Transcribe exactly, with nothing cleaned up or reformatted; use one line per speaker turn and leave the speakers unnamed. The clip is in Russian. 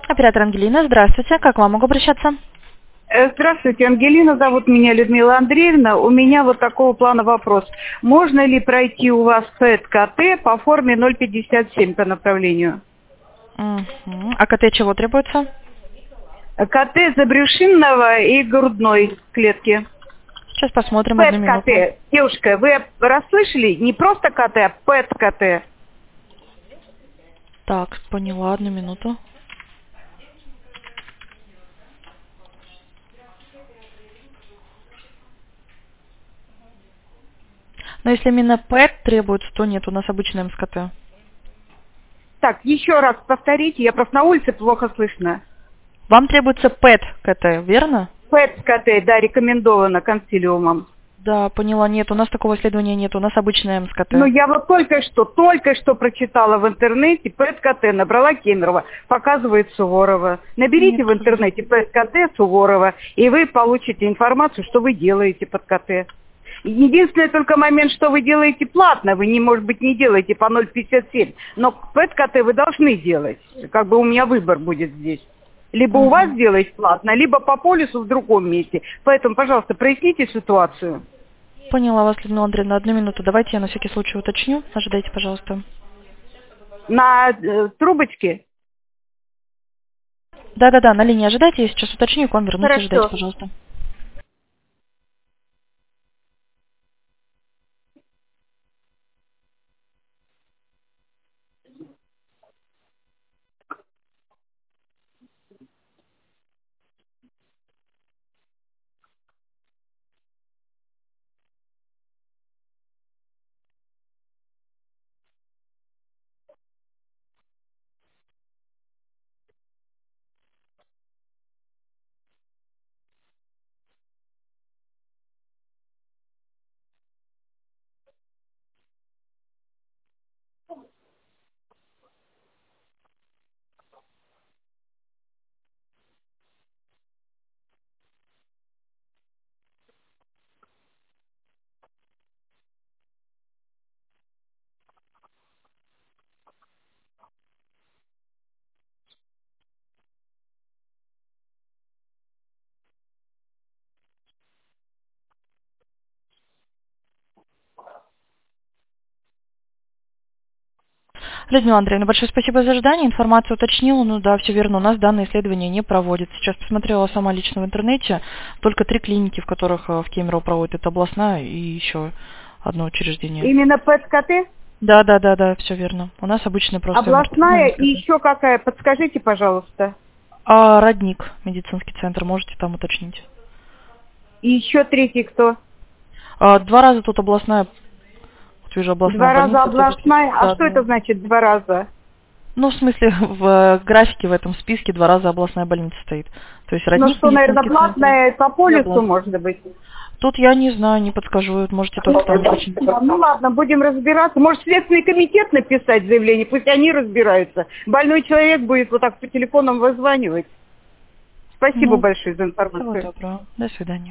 Оператор Ангелина, здравствуйте. Как к вам могу обращаться?
Э, Здравствуйте, Ангелина, зовут меня Людмила Андреевна. У меня вот такого плана вопрос. Можно ли пройти у вас ПЭТ-КТ по форме ноль пятьдесят семь по направлению?
Мгм. А КТ чего требуется?
Э, КТ забрюшинного и грудной клетки.
Сейчас посмотрим, одну минуту.
ПЭТ-КТ. Девушка, вы расслышали? Не просто КТ, а ПЭТ-КТ.
Так, поняла, одну минуту. Но если именно ПЭТ требуется, то нет, у нас обычный МСКТ.
Так, еще раз повторите, я просто на улице плохо слышно.
Вам требуется ПЭТ-КТ, верно?
ПЭТ-КТ, да, рекомендовано консилиумом.
Да, поняла, нет, у нас такого исследования нет, у нас обычное
Ну,
МСКТ.
я вот только что, только что прочитала в интернете ПЭТ-КТ, набрала Кемерово, показывает Суворова.
Нет,
Наберите в интернете ПЭТ-КТ Суворова, и вы получите информацию, что вы делаете под КТ. Единственный только момент, что вы делаете платно, вы, не, может быть, не делаете по ноль пятьдесят семь, но ПЭТ-КТ вы должны делать. Как бы у меня выбор будет здесь. Либо у вас
Угу.
делать платно, либо по полису в другом месте. Поэтому, пожалуйста, проясните ситуацию.
Поняла вас, Людмила Андреевна, одну минуту. Давайте я на всякий случай уточню. Ожидайте, пожалуйста.
На э, трубочке?
Да-да-да, на линии ожидайте, я сейчас уточню и к вам вернусь. Ожидайте,
Хорошо.
пожалуйста. Людмила Андреевна, большое спасибо за ожидание. Информацию уточнила. Ну да, все верно. У нас данное исследование не проводится. Сейчас посмотрела сама лично в интернете. Только три клиники, в которых э, в Кемерово проводят. Это областная и еще одно учреждение.
Именно ПЭТ-КТ?
Да, да, да, да, все верно. У нас обычный просто МРТ. Ну,
Областная и
МСКТ.
еще какая? Подскажите, пожалуйста.
А родник, медицинский центр, можете там уточнить.
И еще третий кто?
А, два раза тут областная, вот вижу, областная
Два раза
больница тоже.
областная. А
Да,
что
да.
это значит два раза?
Ну, в смысле, в э, графике в этом списке два раза областная больница стоит. То есть
Ну
родник,
что, наверное,
медицинский центр
платная по
и
полису,
областная.
может быть?
Тут я не знаю, не подскажу, можете только там уточнить.
Ну ладно, будем разбираться. Может, Следственный комитет написать заявление, пусть они разбираются. Больной человек будет вот так по телефонам вызванивать. Спасибо
Ну,
большое за
всего
информацию.
доброго. До свидания.